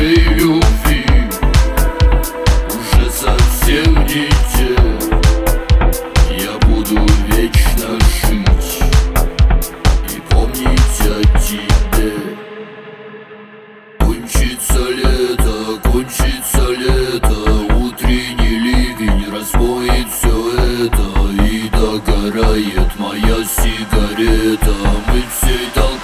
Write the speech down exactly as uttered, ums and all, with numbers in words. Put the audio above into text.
нашей любви уже совсем не те. Я буду вечно жить и помнить о тебе. Кончится лето, кончится лето, утренний ливень размоет все это, и догорает моя сигарета. Мы всей толпой